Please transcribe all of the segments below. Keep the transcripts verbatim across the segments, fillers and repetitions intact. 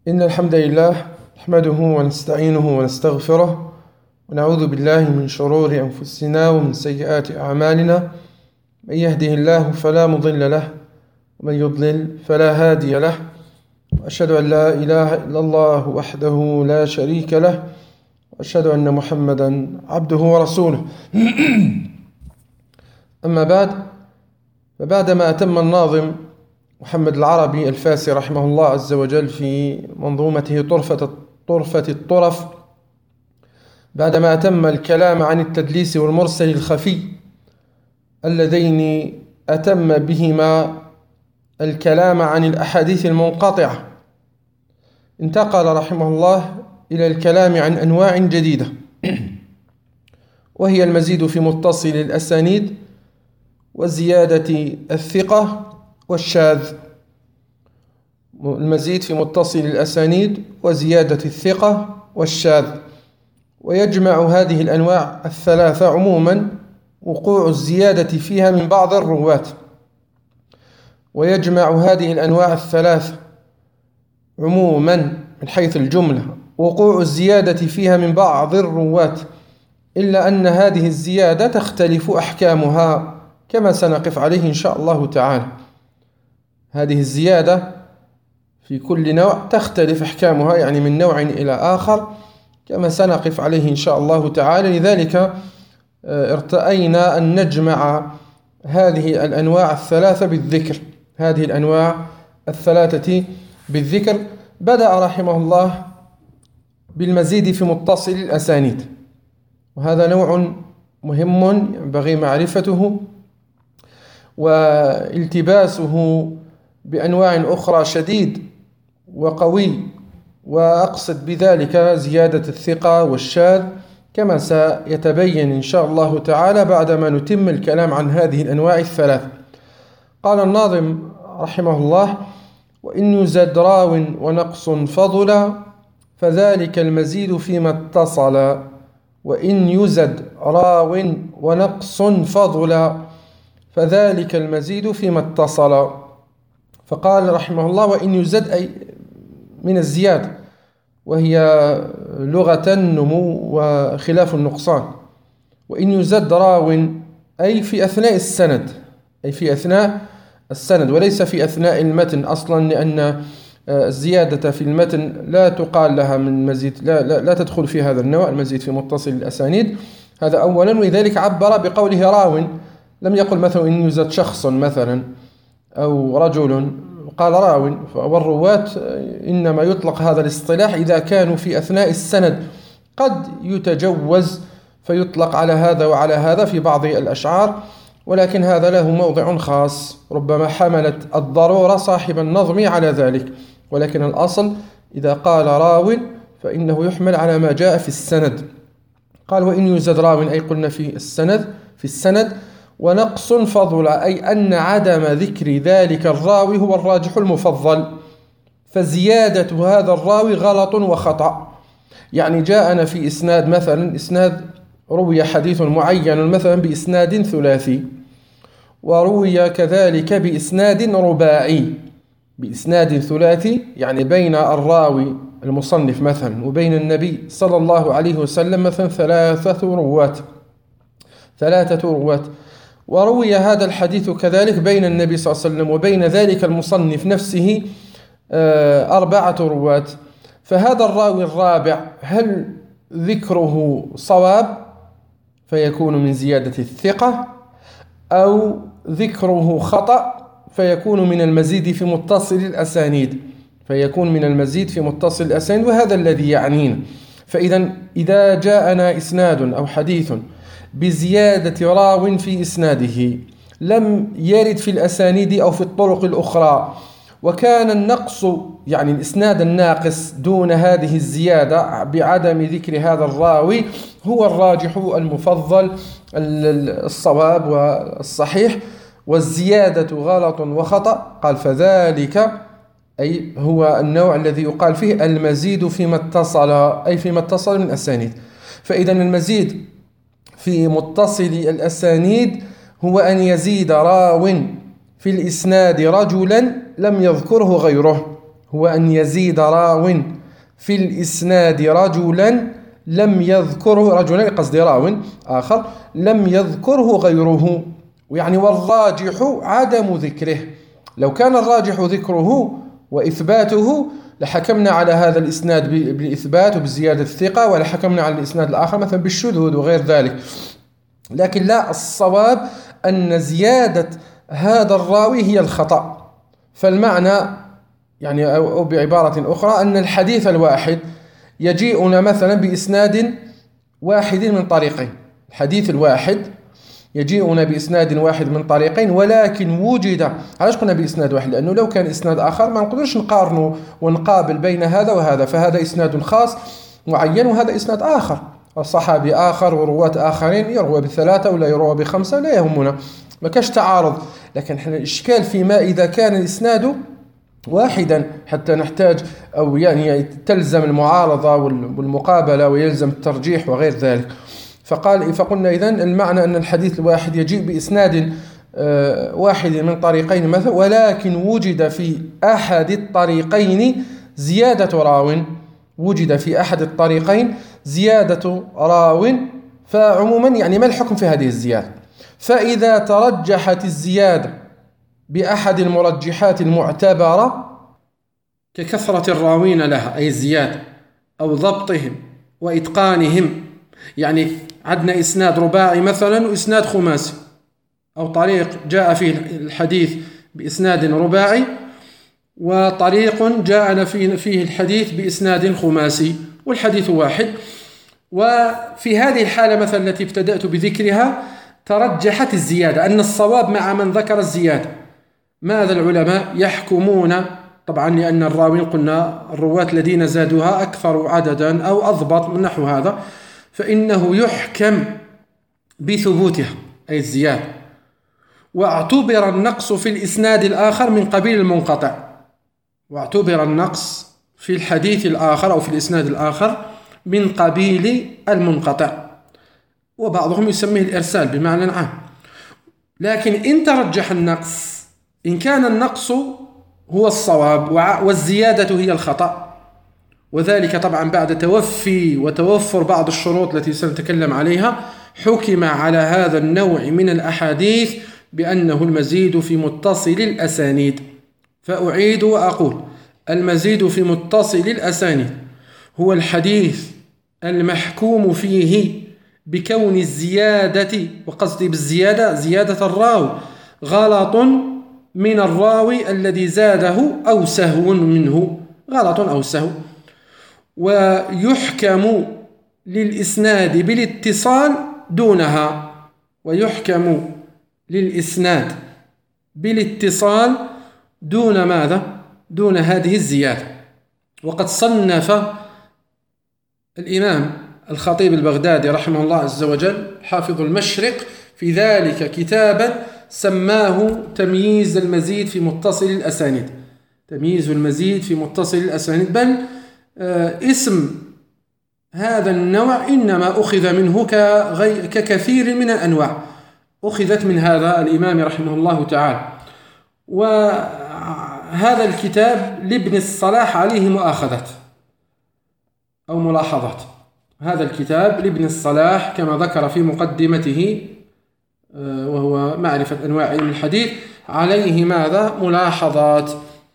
إن الحمد لله نحمده ونستعينه ونستغفره ونعوذ بالله من شرور أنفسنا ومن سيئات أعمالنا. من يهده الله فلا مضل له ومن يضلل فلا هادي له، وأشهد أن لا إله إلا الله وحده لا شريك له، وأشهد أن محمدا عبده ورسوله. أما بعد، فبعدما أتم الناظم محمد العربي الفاسي رحمه الله عز وجل في منظومته طرفة طرفة الطرف، بعدما أتم الكلام عن التدليس والمرسل الخفي اللذين أتم بهما الكلام عن الأحاديث المنقطعة، انتقل رحمه الله إلى الكلام عن أنواع جديدة، وهي المزيد في متصل الأسانيد وزيادة الثقة والشاذ. المزيد في متصل الأسانيد وزيادة الثقة والشاذ، ويجمع هذه الأنواع الثلاثة عموما وقوع الزيادة فيها من بعض الرواة، ويجمع هذه الأنواع الثلاثة عموما من حيث الجملة وقوع الزيادة فيها من بعض الرواة، إلا أن هذه الزيادة تختلف أحكامها كما سنقف عليه إن شاء الله تعالى. هذه الزيادة في كل نوع تختلف أحكامها، يعني من نوع إلى آخر كما سنقف عليه إن شاء الله تعالى. لذلك ارتأينا أن نجمع هذه الأنواع الثلاثة بالذكر هذه الأنواع الثلاثة بالذكر. بدأ رحمه الله بالمزيد في متصل الأسانيد، وهذا نوع مهم ينبغي معرفته والتباسه بأنواع أخرى شديد وقوي، وأقصد بذلك زيادة الثقة والشاذ كما سيتبين إن شاء الله تعالى بعدما نتم الكلام عن هذه الأنواع الثلاث. قال الناظم رحمه الله: وإن يزد راو ونقص فضلا فذلك المزيد فيما اتصل. وإن يزد راو ونقص فضلا فذلك المزيد فيما اتصل. فقال رحمه الله: وإن يزد أي من الزيادة، وهي لغة النمو وخلاف النقصان. وإن يزد راو أي في أثناء السند أي في أثناء السند وليس في أثناء المتن أصلا، لأن الزيادة في المتن لا تقال لها من مزيد، لا, لا, لا تدخل في هذا النوع المزيد في متصل الأسانيد. هذا أولا، ولذلك عبر بقوله راو، لم يقل مثلا إن يزد شخص مثلا أو رجل، قال راو. والرواة إنما يطلق هذا الاصطلاح إذا كانوا في أثناء السند، قد يتجوز فيطلق على هذا وعلى هذا في بعض الأشعار، ولكن هذا له موضع خاص، ربما حملت الضرورة صاحب النظم على ذلك، ولكن الأصل إذا قال راو فإنه يحمل على ما جاء في السند. قال: وإن يزد راو أي قلنا في السند في السند ونقص فضل أي أن عدم ذكر ذلك الراوي هو الراجح المفضل، فزيادة هذا الراوي غلط وخطأ. يعني جاءنا في إسناد مثلا إسناد روي حديث معين مثلا بإسناد ثلاثي، وروي كذلك بإسناد رباعي بإسناد ثلاثي، يعني بين الراوي المصنف مثلا وبين النبي صلى الله عليه وسلم مثلا ثلاثة رواة ثلاثة رواة وروي هذا الحديث كذلك بين النبي صلى الله عليه وسلم وبين ذلك المصنف نفسه أربعة رواة. فهذا الراوي الرابع هل ذكره صواب فيكون من زيادة الثقة، أو ذكره خطأ فيكون من المزيد في متصل الأسانيد فيكون من المزيد في متصل الأسانيد وهذا الذي يعنينا. فإذا إذا جاءنا إسناد أو حديث بزيادة راو في إسناده لم يرد في الأسانيد أو في الطرق الأخرى، وكان النقص يعني الإسناد الناقص دون هذه الزيادة بعدم ذكر هذا الراوي هو الراجح المفضل الصواب والصحيح، والزيادة غلط وخطأ. قال: فذلك أي هو النوع الذي يقال فيه المزيد فيما اتصل أي فيما اتصل من الأسانيد. فإذا المزيد في متصل الأسانيد هو أن يزيد راو في الإسناد رجلا لم يذكره غيره، هو أن يزيد راو في الإسناد رجلا لم يذكره رجلا قصد راو آخر لم يذكره غيره، يعني والراجح عدم ذكره. لو كان الراجح ذكره وإثباته لحكمنا على هذا الإسناد بالإثبات وبزيادة الثقة، ولحكمنا على الإسناد الآخر مثلا بالشذوذ وغير ذلك. لكن لا، الصواب أن زيادة هذا الراوي هي الخطأ. فالمعنى يعني أو بعبارة أخرى أن الحديث الواحد يجيئنا مثلا بإسناد واحد من طريقين، الحديث الواحد يجيئنا بإسناد واحد من طريقين، ولكن وجد، علاش قلنا بإسناد واحد؟ لأنه لو كان إسناد آخر ما نقدرش نقارنه ونقابل بين هذا وهذا، فهذا إسناد خاص معين وهذا إسناد آخر، الصحابي آخر ورواة آخرين، يروى بثلاثة ولا يروى بخمسة لا يهمنا، ما كاش تعارض. لكن احنا الإشكال فيما إذا كان الإسناد واحدا حتى نحتاج أو يعني تلزم المعارضة والمقابلة ويلزم الترجيح وغير ذلك. فقال فقلنا إذن المعنى أن الحديث الواحد يجيء بإسناد واحد من طريقين مثلا، ولكن وجد في أحد الطريقين زيادة راو، وجد في أحد الطريقين زيادة راو. فعموما يعني ما الحكم في هذه الزيادة؟ فإذا ترجحت الزيادة بأحد المرجحات المعتبرة ككثرة الراوين لها أي الزيادة أو ضبطهم وإتقانهم، يعني عندنا إسناد رباعي مثلا وإسناد خماسي، أو طريق جاء فيه الحديث بإسناد رباعي وطريق جاءنا فيه الحديث بإسناد خماسي والحديث واحد. وفي هذه الحالة مثلا التي ابتدأت بذكرها ترجحت الزيادة، أن الصواب مع من ذكر الزيادة. ماذا العلماء يحكمون؟ طبعا لأن الراوين قلنا الرواة الذين زادوها أكثر عددا أو أضبط من نحو هذا، فإنه يحكم بثبوتها أي الزيادة. واعتبر النقص في الإسناد الآخر من قبيل المنقطع، واعتبر النقص في الحديث الآخر أو في الإسناد الآخر من قبيل المنقطع، وبعضهم يسميه الإرسال بمعنى عام. لكن إن ترجح النقص، إن كان النقص هو الصواب والزيادة هي الخطأ، وذلك طبعا بعد توفي وتوفر بعض الشروط التي سنتكلم عليها، حكم على هذا النوع من الأحاديث بأنه المزيد في متصل الأسانيد. فأعيد وأقول: المزيد في متصل الأسانيد هو الحديث المحكوم فيه بكون الزيادة، وقصدي بالزيادة زيادة الراوي، غلط من الراوي الذي زاده أو سهو منه، غلط أو سهو. ويحكم للإسناد بالاتصال دونها، ويحكم للإسناد بالاتصال دون ماذا؟ دون هذه الزيادة. وقد صنف الإمام الخطيب البغدادي رحمه الله عز وجل حافظ المشرق في ذلك كتابا سماه تمييز المزيد في متصل الأسانيد، تمييز المزيد في متصل الأسانيد. بل اسم هذا النوع إنما أخذ منه ككثير من الأنواع، أخذت من هذا الإمام رحمه الله تعالى. وهذا الكتاب لابن الصلاح عليه مؤاخذات أو ملاحظات، هذا الكتاب لابن الصلاح كما ذكر في مقدمته وهو معرفة أنواع علم الحديث، عليه ماذا؟ ملاحظات.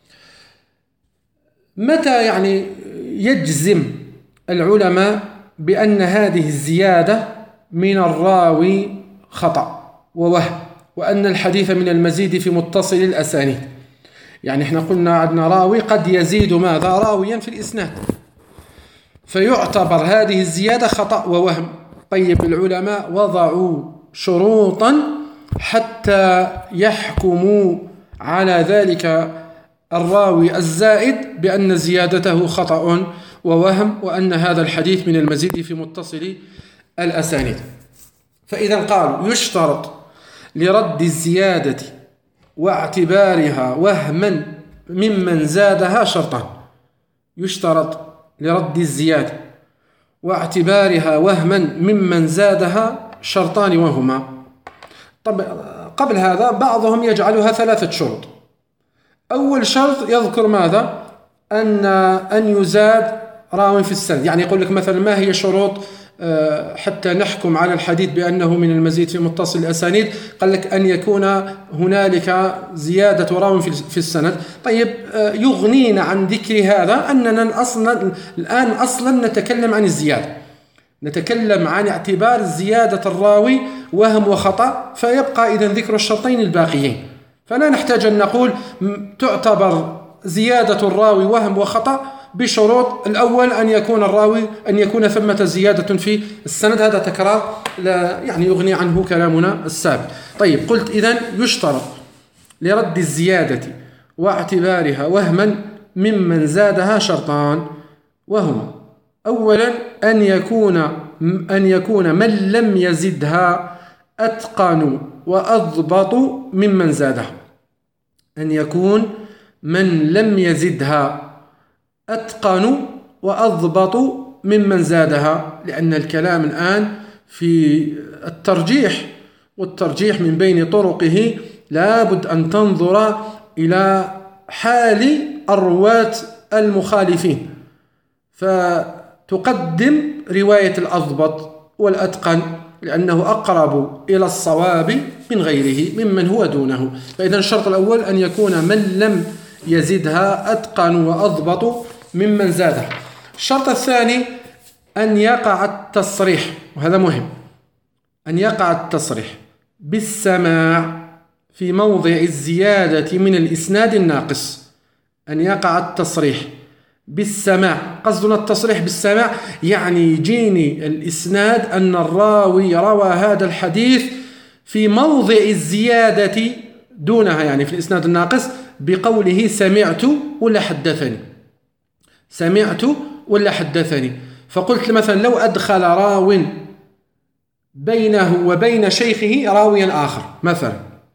متى يعني يجزم العلماء بأن هذه الزيادة من الراوي خطأ ووهم، وأن الحديث من المزيد في متصل الأسانيد؟ يعني احنا قلنا عندنا راوي قد يزيد ماذا؟ راويا في الإسناد، فيعتبر هذه الزيادة خطأ ووهم. طيب العلماء وضعوا شروطا حتى يحكموا على ذلك الراوي الزائد بأن زيادته خطأ ووهم، وأن هذا الحديث من المزيد في متصل الأسانيد. فإذا قالوا يشترط لرد الزيادة واعتبارها وهما ممن زادها شرطان، يشترط لرد الزيادة واعتبارها وهما ممن زادها شرطان وهما. طب قبل هذا بعضهم يجعلها ثلاثة شروط. أول شرط يذكر ماذا؟ أن أن يزاد راو في السند. يعني يقول لك مثلا ما هي شروط حتى نحكم على الحديث بأنه من المزيد في متصل الأسانيد؟ قال لك أن يكون هنالك زيادة راو في السند. طيب يغنينا عن ذكر هذا أننا أصلا الآن أصلا نتكلم عن الزيادة، نتكلم عن اعتبار زيادة الراوي وهم وخطأ، فيبقى إذن ذكر الشرطين الباقيين، فلا نحتاج أن نقول تعتبر زيادة الراوي وهم وخطأ بشروط. الأول أن يكون الراوي أن يكون ثمة زيادة في السند، هذا تكرار لا يعني يغني عنه كلامنا السابق. طيب قلت إذن يشترط لرد الزيادة واعتبارها وهما ممن زادها شرطان، وهما: أولا أن يكون أن يكون من لم يزدها أتقن وأضبط ممن زادها. أن يكون من لم يزدها أتقن وأضبط ممن زادها، لأن الكلام الآن في الترجيح، والترجيح من بين طرقه لابد أن تنظر إلى حال الرواة المخالفين، فتقدم رواية الأضبط والأتقن لأنه أقرب إلى الصواب من غيره ممن هو دونه. فإذا الشرط الأول أن يكون من لم يزدها أتقن وأضبط ممن زادها. الشرط الثاني أن يقع التصريح، وهذا مهم، أن يقع التصريح بالسماع في موضع الزيادة من الإسناد الناقص. أن يقع التصريح بالسماع، قصدنا التصريح بالسماع يعني يجيني الإسناد أن الراوي روى هذا الحديث في موضع الزيادة دونها، يعني في الإسناد الناقص، بقوله سمعت ولا حدثني، سمعت ولا حدثني. فقلت مثلا لو أدخل راو بينه وبين شيخه راويا آخر مثلا،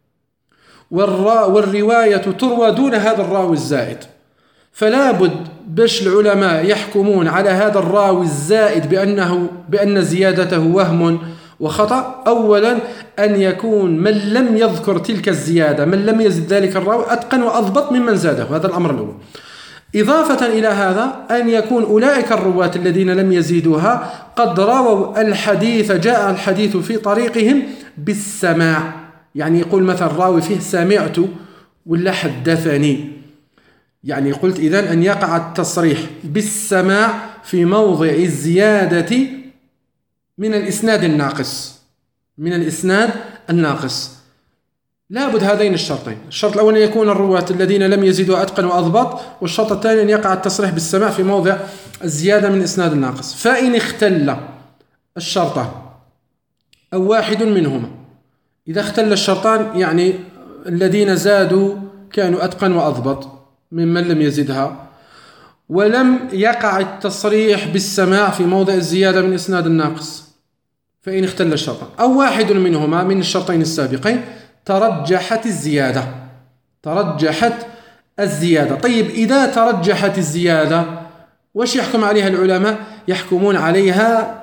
والرواية تروى دون هذا الراوي الزائد، فلا بد باش العلماء يحكمون على هذا الراوي الزائد بأنه بأن زيادته وهم وخطأ، أولا أن يكون من لم يذكر تلك الزيادة، من لم يزد ذلك الراوي أتقن وأضبط ممن زاده، هذا الأمر الأول. إضافة إلى هذا أن يكون أولئك الرواة الذين لم يزيدوها قد رووا الحديث، جاء الحديث في طريقهم بالسماع، يعني يقول مثلا الراوي فيه سمعت ولا حدثني. يعني قلت إذن أن يقع التصريح بالسماع في موضع الزيادة من الإسناد الناقص، من الإسناد الناقص. لابد هذين الشرطين. الشرط الأول أن يكون الرواة الذين لم يزيدوا أتقن وأضبط، والشرط الثاني أن يقع التصريح بالسماع في موضع الزيادة من الإسناد الناقص. فإن اختل الشرطان أو واحد منهما، إذا اختل الشرطان يعني الذين زادوا كانوا أتقن وأضبط ممن لم يزدها، ولم يقع التصريح بالسماع في موضع الزيادة من الإسناد الناقص، فإن اختل الشرطان أو واحد منهما من الشرطين السابقين ترجحت الزيادة، ترجحت الزيادة. طيب إذا ترجحت الزيادة وش يحكم عليها العلماء؟ يحكمون عليها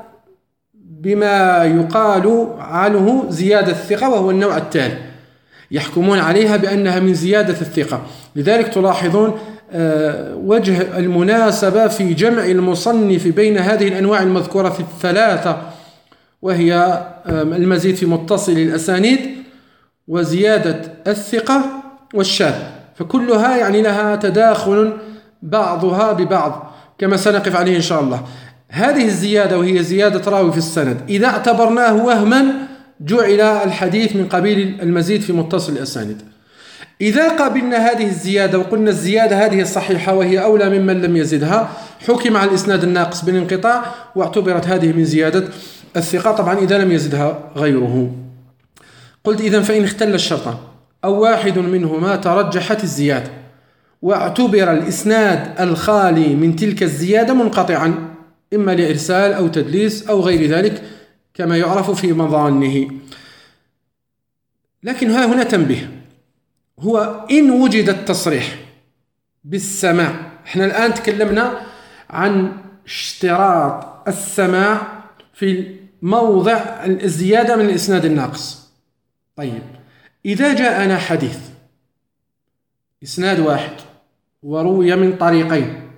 بما يقال عنه زيادة الثقة، وهو النوع التالي، يحكمون عليها بأنها من زيادة الثقة. لذلك تلاحظون وجه المناسبة في جمع المصنف بين هذه الأنواع المذكورة في الثلاثة، وهي المزيد في متصل الأسانيد وزيادة الثقة والشاذ، فكلها يعني لها تداخل بعضها ببعض كما سنقف عليه إن شاء الله. هذه الزيادة وهي زيادة راوي في السند إذا اعتبرناه وهما جعل الحديث من قبيل المزيد في متصل الأسانيد. إذا قابلنا هذه الزيادة وقلنا الزيادة هذه الصحيحة وهي أولى ممن لم يزدها، حكم على الإسناد الناقص بالانقطاع واعتبرت هذه من زيادة الثقة، طبعا إذا لم يزدها غيره. قلت إذن فإن اختل الشرطان أو واحد منهما ترجحت الزيادة واعتبر الإسناد الخالي من تلك الزيادة منقطعا، إما لإرسال أو تدليس أو غير ذلك كما يعرف في مظانه. لكن ها هنا تنبيه، هو إن وجد التصريح بالسماع، احنا الآن تكلمنا عن اشتراط السماع في موضع الزيادة من الإسناد الناقص. طيب إذا جاءنا حديث إسناد واحد وروي من طريقين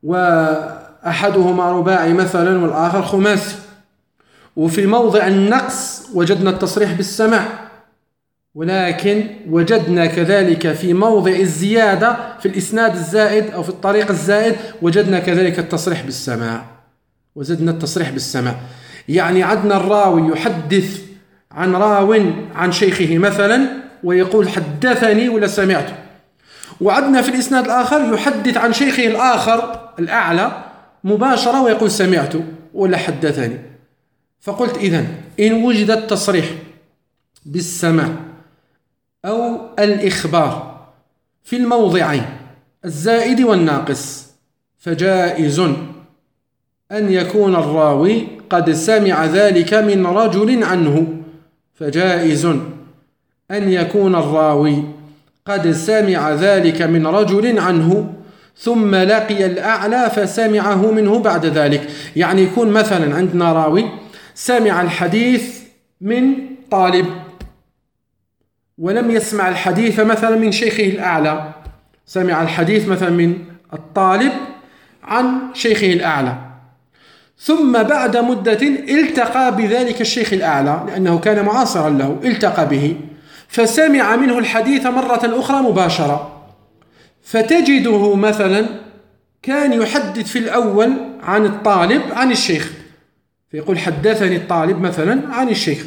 وأحدهما رباعي مثلا والآخر خماسي. وفي موضع النقص وجدنا التصريح بالسماع، ولكن وجدنا كذلك في موضع الزيادة في الإسناد الزائد أو في الطريق الزائد وجدنا كذلك التصريح بالسماع، وزدنا التصريح بالسماع. يعني عدنا الراوي يحدث عن راو عن شيخه مثلا ويقول حدثني ولا سمعت، وعدنا في الإسناد الآخر يحدث عن شيخه الآخر الأعلى مباشرة ويقول سمعت ولا حدثني. فقلت إذن إن وجد التصريح بالسماع أو الإخبار في الموضعين الزائد والناقص فجائز أن يكون الراوي قد سمع ذلك من رجل عنه فجائز أن يكون الراوي قد سمع ذلك من رجل عنه ثم لقي الأعلى فسمعه منه بعد ذلك. يعني يكون مثلا عندنا راوي سمع الحديث من طالب ولم يسمع الحديث مثلا من شيخه الأعلى، سمع الحديث مثلا من الطالب عن شيخه الأعلى، ثم بعد مدة التقى بذلك الشيخ الأعلى لأنه كان معاصرا له، التقى به فسمع منه الحديث مرة أخرى مباشرة، فتجده مثلا كان يحدث في الأول عن الطالب عن الشيخ، فيقول حدثني الطالب مثلا عن الشيخ،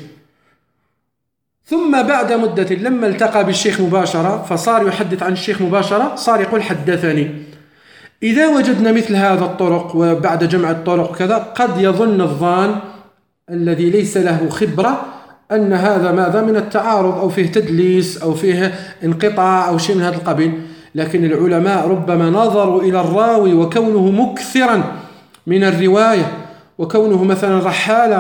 ثم بعد مدة لما التقى بالشيخ مباشرة فصار يحدث عن الشيخ مباشرة صار يقول حدثني. إذا وجدنا مثل هذا الطرق وبعد جمع الطرق كذا قد يظن الظان الذي ليس له خبرة أن هذا ماذا من التعارض أو فيه تدليس أو فيه انقطاع أو شيء من هذا القبيل، لكن العلماء ربما نظروا إلى الراوي وكونه مكثرا من الرواية وكونه مثلا رحالة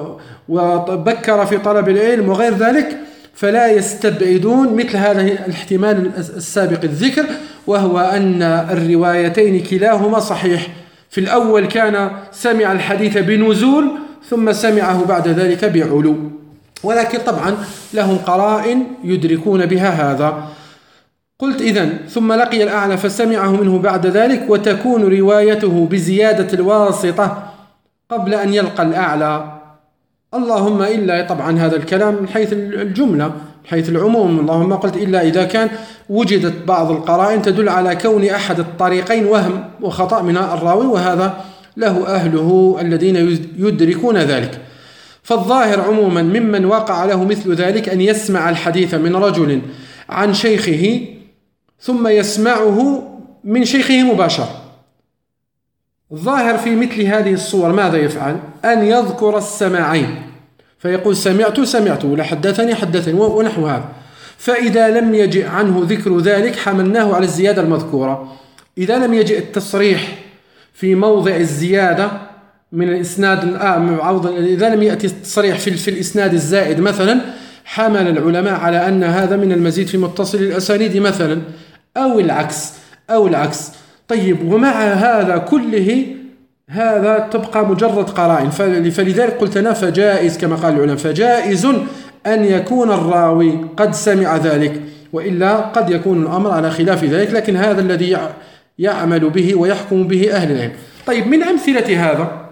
وبكر في طلب العلم وغير ذلك، فلا يستبعدون مثل هذا الاحتمال السابق الذكر، وهو أن الروايتين كلاهما صحيح. في الأول كان سمع الحديث بنزول ثم سمعه بعد ذلك بعلو، ولكن طبعا لهم قرائن يدركون بها هذا. قلت إذن ثم لقي الأعلى فسمعه منه بعد ذلك، وتكون روايته بزيادة الواسطة قبل أن يلقى الأعلى، اللهم إلا طبعا هذا الكلام من حيث الجملة من حيث العموم، اللهم قلت إلا إذا كان وجدت بعض القرائن تدل على كون أحد الطريقين وهم وخطأ من الراوي، وهذا له أهله الذين يدركون ذلك. فالظاهر عموما ممن وقع له مثل ذلك أن يسمع الحديث من رجل عن شيخه ثم يسمعه من شيخه مباشرة. الظاهر في مثل هذه الصور ماذا يفعل؟ أن يذكر السماعين فيقول سمعت سمعت ولا حدثني حدثني ونحو هذا. فإذا لم يجئ عنه ذكر ذلك حملناه على الزيادة المذكورة. إذا لم يجئ التصريح في موضع الزيادة من الإسناد آه إذا لم يأتي التصريح في, في الإسناد الزائد مثلا، حمل العلماء على أن هذا من المزيد في متصل الأسانيد مثلا، أو العكس أو العكس. طيب ومع هذا كله هذا تبقى مجرد قرائن، فلذلك قلت أنا فجائز كما قال العلماء، فجائز أن يكون الراوي قد سمع ذلك، وإلا قد يكون الأمر على خلاف ذلك، لكن هذا الذي يعمل به ويحكم به أهل العلم. طيب من أمثلة هذا،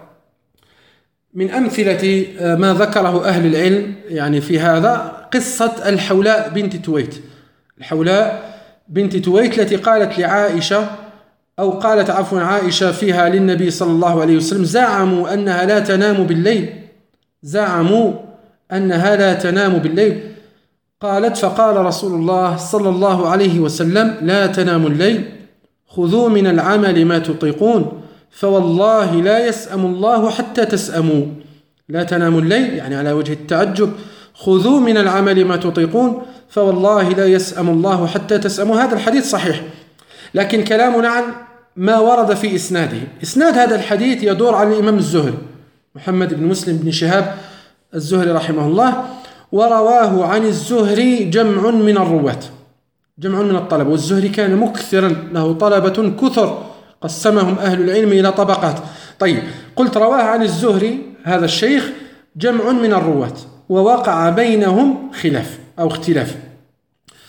من أمثلة ما ذكره أهل العلم يعني في هذا قصة الحولاء بنت تويت. الحولاء بنت تويت التي قالت لعائشة أو قالت عفوا عائشة فيها للنبي صلى الله عليه وسلم زعموا أنها لا تنام بالليل زعموا أنها لا تنام بالليل قالت فقال رسول الله صلى الله عليه وسلم لا تناموا الليل خذوا من العمل ما تطيقون فوالله لا يسأم الله حتى تسأموا. لا تناموا الليل يعني على وجه التعجب، خذوا من العمل ما تطيقون فوالله لا يسأم الله حتى تسأموا. هذا الحديث صحيح، لكن كلامنا عن ما ورد في إسناده. إسناد هذا الحديث يدور على الإمام الزهري محمد بن مسلم بن شهاب الزهري رحمه الله، ورواه عن الزهري جمع من الرواة جمع من الطلبة، والزهري كان مكثرا له طلبة كثر قسمهم أهل العلم إلى طبقات. طيب قلت رواه عن الزهري هذا الشيخ جمع من الرواة ووقع بينهم خلاف أو اختلاف،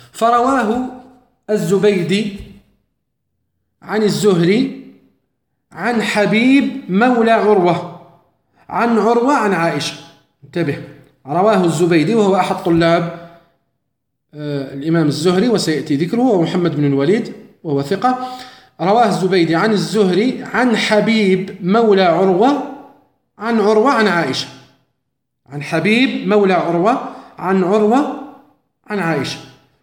فرواه الزبيدي عن الزهري عن حبيب مولى عروة عن عروة عن عائشة. انتبه، رواه الزبيدي وهو أحد طلاب الإمام الزهري وسيأتي ذكره، وهو محمد بن الوليد وهو ثقة. رواه الزبيدي عن الزهري عن حبيب مولى عروة عن عروة عن عائشة. عن حبيب مولى عروة عن عروة عن عائشة.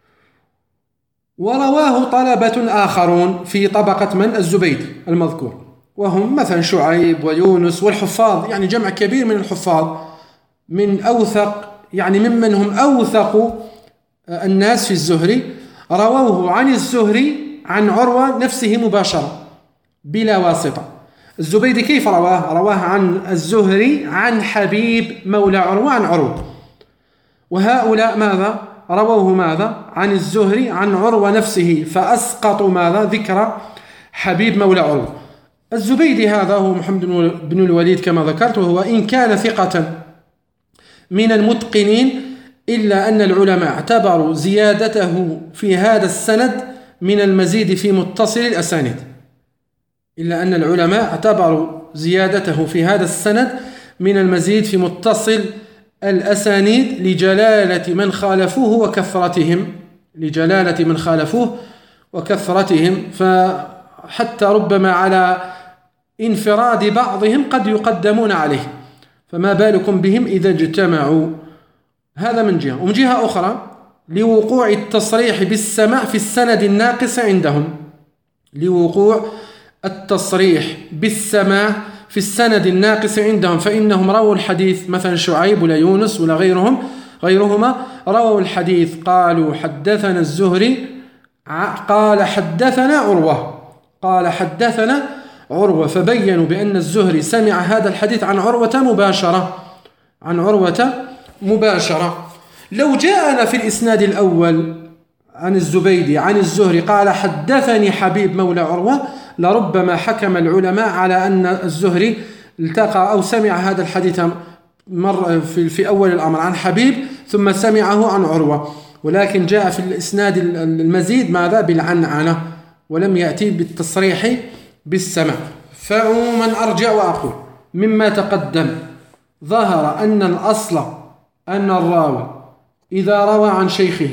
ورواه طلبة آخرون في طبقة من؟ الزبيدي المذكور، وهم مثلا شعيب ويونس والحفاظ، يعني جمع كبير من الحفاظ، من أوثق يعني ممن هم أوثق الناس في الزهري، رووه عن الزهري عن عروة نفسه مباشرة بلا واسطة. الزبيدي كيف رواه؟ رواه عن الزهري عن حبيب مولى عروة عن عروة. وهؤلاء ماذا؟ رووه ماذا؟ عن الزهري عن عروة نفسه، فأسقطوا ماذا؟ ذكر حبيب مولى عروة. الزبيدي هذا هو محمد بن الوليد كما ذكرت، وهو إن كان ثقة من المتقنين، إلا أن العلماء اعتبروا زيادته في هذا السند من المزيد في متصل الأسانيد. إلا أن العلماء اعتبروا زيادته في هذا السند من المزيد في متصل الأسانيد لجلالة من خالفوه وكثرتهم لجلالة من خالفوه وكثرتهم فحتى ربما على انفراد بعضهم قد يقدمون عليه، فما بالكم بهم إذا اجتمعوا. هذا من جهة. ومن جهة أخرى لوقوع التصريح بالسماع في السند الناقص عندهم لوقوع التصريح بالسماع في السند الناقص عندهم فإنهم رووا الحديث، مثلا شعيب ولا يونس ولا غيرهم غيرهما رووا الحديث قالوا حدثنا الزهري قال حدثنا عروة قال حدثنا عروة فبينوا بأن الزهري سمع هذا الحديث عن عروة مباشرة عن عروة مباشرة. لو جاءنا في الإسناد الأول عن الزبيدي عن الزهري قال حدثني حبيب مولى عروة، لربما حكم العلماء على أن الزهري التقى أو سمع هذا الحديث مر في, في أول الأمر عن حبيب ثم سمعه عن عروة، ولكن جاء في الإسناد المزيد ماذا؟ بالعنعنة، ولم يأتي بالتصريح بالسمع. فعموما أرجع وأقول مما تقدم ظهر أن الأصل أن الراوي إذا روى عن شيخه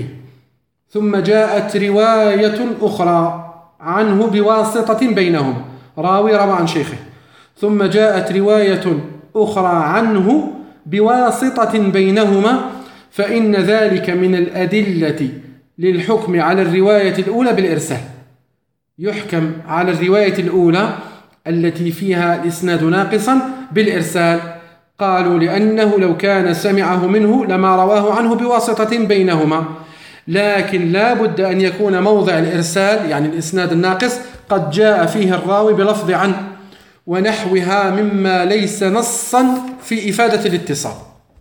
ثم جاءت رواية أخرى عنه بواسطة بينهم، راوي روى عن شيخه ثم جاءت رواية أخرى عنه بواسطة بينهما، فإن ذلك من الأدلة للحكم على الرواية الأولى بالإرسال. يحكم على الرواية الأولى التي فيها الإسناد ناقصا بالإرسال. قالوا لأنه لو كان سمعه منه لما رواه عنه بواسطة بينهما، لكن لا بد أن يكون موضع الإرسال يعني الإسناد الناقص قد جاء فيه الراوي بلفظ عن ونحوها مما ليس نصا في إفادة الاتصال.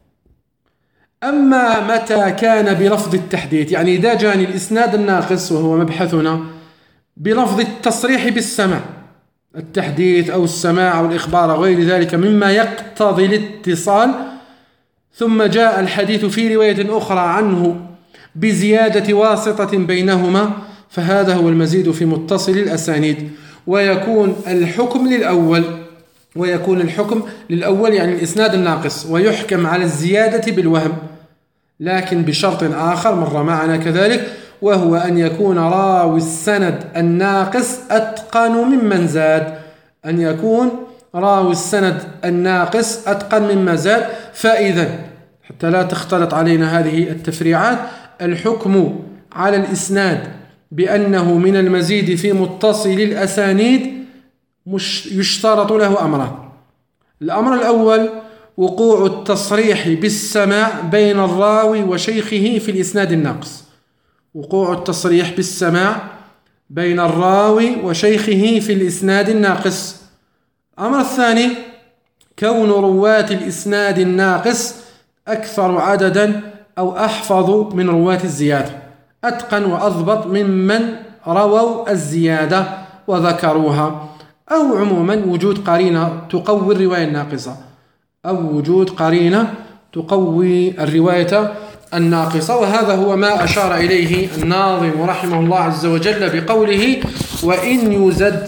أما متى كان بلفظ التحديث، يعني إذا جاني الإسناد الناقص وهو مبحثنا بلفظ التصريح بالسمع، التحديث أو السماع أو الإخبار أو غير ذلك مما يقتضي الاتصال، ثم جاء الحديث في رواية أخرى عنه بزيادة واسطة بينهما، فهذا هو المزيد في متصل الأسانيد، ويكون الحكم للأول ويكون الحكم للأول يعني الإسناد الناقص، ويحكم على الزيادة بالوهم، لكن بشرط آخر مر معنا كذلك، وهو أن يكون راوي السند الناقص أتقن ممن زاد، أن يكون راوي السند الناقص أتقن مما زاد. فإذا حتى لا تختلط علينا هذه التفريعات، الحكم على الإسناد بأنه من المزيد في متصل الأسانيد مش يشترط له أمران. الأمر الأول وقوع التصريح بالسماع بين الراوي وشيخه في الإسناد الناقص، وقوع التصريح بالسماع بين الراوي وشيخه في الإسناد الناقص. الأمر الثاني كون رواة الإسناد الناقص أكثر عددا أو أحفظ من رواة الزيادة، أتقن وأضبط ممن رووا الزيادة وذكروها، أو عموما وجود قرينة تقوي الرواية الناقصة أو وجود قرينة تقوي الرواية الناقصة. وهذا هو ما أشار إليه الناظم رحمه الله عز وجل بقوله وإن يزد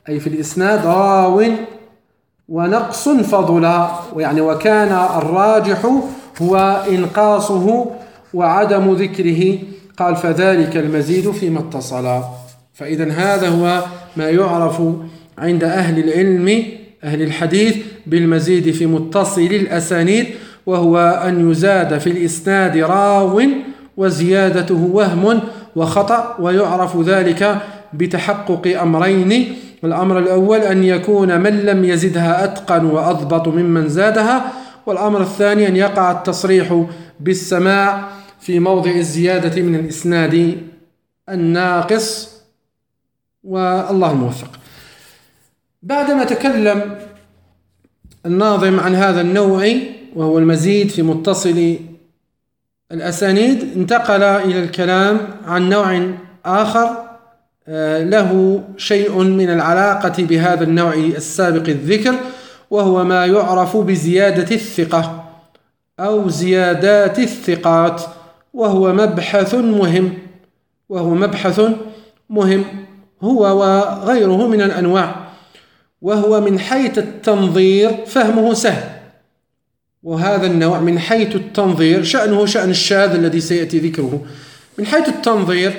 أي في الإسناد راو ونقص فضلا، يعني وكان الراجح هو إنقاصه وعدم ذكره، قال فذلك المزيد فيما اتصل. فإذا هذا هو ما يعرف عند أهل العلم أهل الحديث بالمزيد في متصل الأسانيد، وهو أن يزاد في الإسناد راو وزيادته وهم وخطأ، ويعرف ذلك بتحقق أمرين: الأمر الأول أن يكون من لم يزدها أتقن وأضبط ممن زادها، والأمر الثاني أن يقع التصريح بالسماع في موضع الزيادة من الإسناد الناقص، والله الموفق. بعدما تكلم الناظم عن هذا النوع وهو المزيد في متصل الأسانيد، انتقل إلى الكلام عن نوع آخر له شيء من العلاقة بهذا النوع السابق الذكر، وهو ما يعرف بزيادة الثقة أو زيادات الثقات، وهو مبحث مهم وهو مبحث مهم هو وغيره من الأنواع، وهو من حيث التنظير فهمه سهل. وهذا النوع من حيث التنظير شأنه شأن الشاذ الذي سيأتي ذكره. من حيث التنظير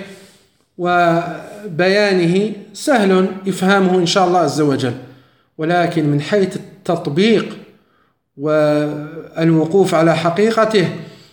وبيانه سهل إفهامه إن شاء الله عز وجل، ولكن من حيث التطبيق والوقوف على حقيقته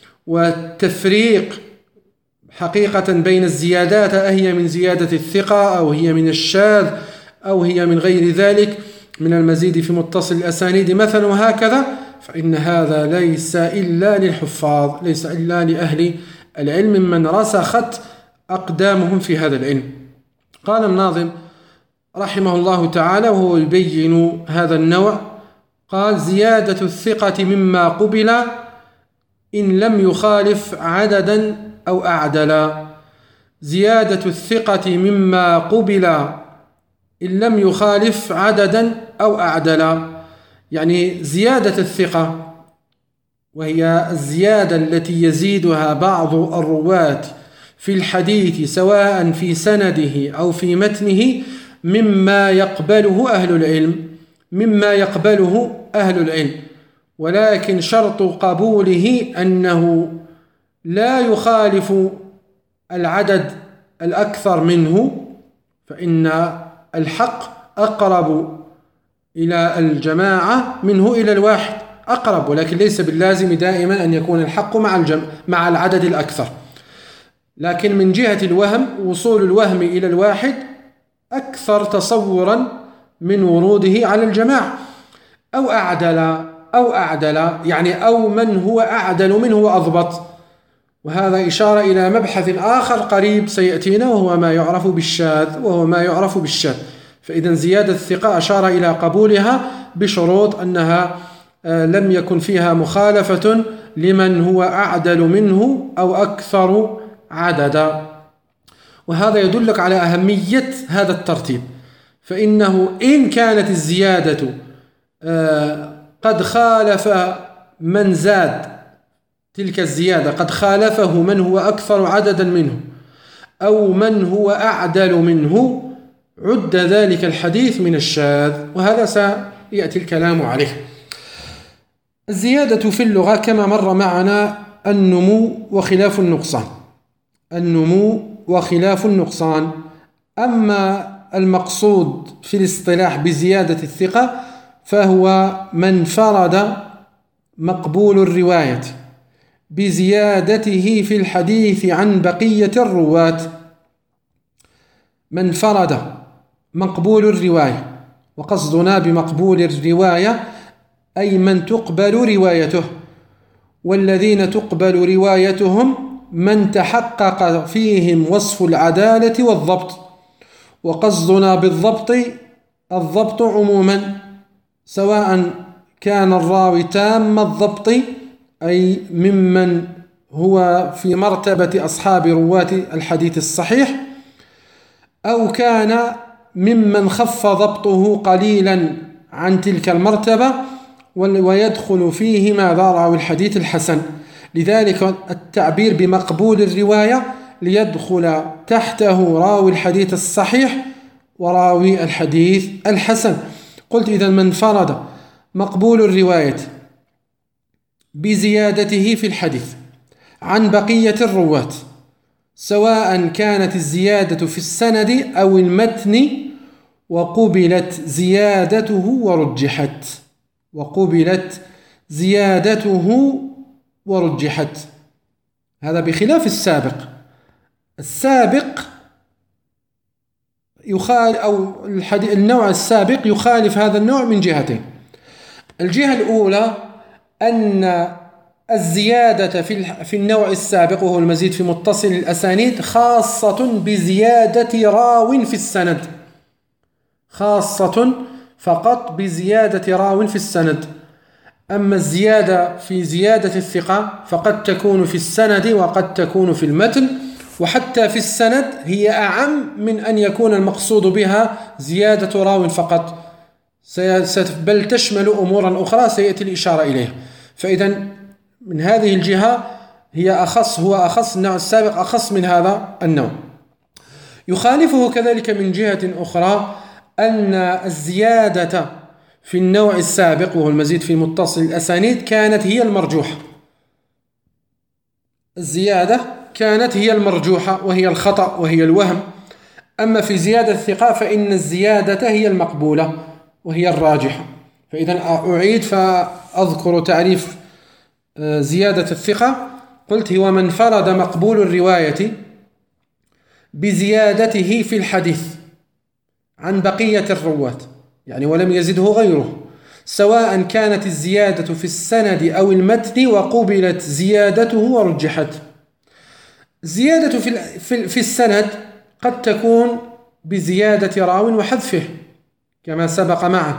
والتفريق حقيقة بين الزيادات، أهي من زيادة الثقة أو هي من الشاذ أو هي من غير ذلك من المزيد في متصل الأسانيد مثلا وهكذا، فإن هذا ليس إلا للحفاظ، ليس إلا لأهل العلم من رسخت أقدامهم في هذا العلم. قال الناظم رحمه الله تعالى وهو يبين هذا النوع، قال: زيادة الثقة مما قبل إن لم يخالف عددا أو أعدلا. زيادة الثقة مما قبل إن لم يخالف عددا أو أعدلا، يعني زيادة الثقة وهي الزيادة التي يزيدها بعض الرواة في الحديث سواء في سنده أو في متنه مما يقبله أهل العلم مما يقبله أهل العلم ولكن شرط قبوله أنه لا يخالف العدد الأكثر منه، فإن الحق أقرب إلى الجماعة منه إلى الواحد، أقرب، ولكن ليس باللازم دائما أن يكون الحق مع الجمع مع العدد الأكثر. لكن من جهة الوهم وصول الوهم إلى الواحد أكثر تصورا من وروده على الجماعة. أو أعدل أو أعدل يعني أو من هو أعدل منه وأضبط، وهذا إشارة إلى مبحث آخر قريب سيأتينا وهو ما يعرف بالشاذ وهو ما يعرف بالشاذ. فإذا زيادة الثقة أشار إلى قبولها بشروط أنها لم يكن فيها مخالفة لمن هو أعدل منه أو أكثر عددا، وهذا يدلك على أهمية هذا الترتيب. فإنه إن كانت الزيادة قد خالف من زاد تلك الزيادة، قد خالفه من هو أكثر عددا منه أو من هو أعدل منه، عد ذلك الحديث من الشاذ، وهذا سيأتي الكلام عليه. الزيادة في اللغة كما مر معنا النمو وخلاف النقصان النمو وخلاف النقصان أما المقصود في الاصطلاح بزيادة الثقة فهو من فرد مقبول الرواية بزيادته في الحديث عن بقية الرواة. من فرد مقبول الرواية، وقصدنا بمقبول الرواية أي من تقبل روايته، والذين تقبل روايتهم من تحقق فيهم وصف العدالة والضبط. وقصدنا بالضبط الضبط عموما، سواء كان الراوي تام الضبط أي ممن هو في مرتبة أصحاب رواة الحديث الصحيح، أو كان ممن خف ضبطه قليلا عن تلك المرتبة ويدخل فيه ما راوي الحديث الحسن. لذلك التعبير بمقبول الرواية ليدخل تحته راوي الحديث الصحيح وراوي الحديث الحسن. قلت إذا من فرد مقبول الرواية بزيادته في الحديث عن بقية الرواة، سواء كانت الزيادة في السند أو المتن، وقبلت زيادته ورجحت وقبلت زيادته ورجحت هذا بخلاف السابق. السابق يخالف أو النوع السابق يخالف هذا النوع من جهتين. الجهة الأولى أن الزيادة في في النوع السابق وهو المزيد في متصل الأسانيد خاصة بزيادة راو في السند، خاصة فقط بزيادة راو في السند. أما الزيادة في زيادة الثقة فقد تكون في السند وقد تكون في المتن، وحتى في السند هي أعم من أن يكون المقصود بها زيادة راو فقط، بل تشمل أمورا أخرى سيأتي الإشارة إليها. فإذا من هذه الجهة هي أخص هو أخص النوع السابق أخص من هذا النوع. يخالفه كذلك من جهة أخرى أن الزيادة في النوع السابق وهو المزيد في متصل الأسانيد كانت هي المرجوحة، الزيادة كانت هي المرجوحة وهي الخطأ وهي الوهم. أما في زيادة الثقة فإن الزيادة هي المقبولة وهي الراجحة. فإذا أعيد فأذكر تعريف زيادة الثقة. قلت هو من فرد مقبول الرواية بزيادته في الحديث عن بقية الرواة، يعني ولم يزده غيره، سواء كانت الزيادة في السند أو المتن، وقبلت زيادته ورجحت. زيادة في في السند قد تكون بزيادة راو وحذفه كما سبق معه،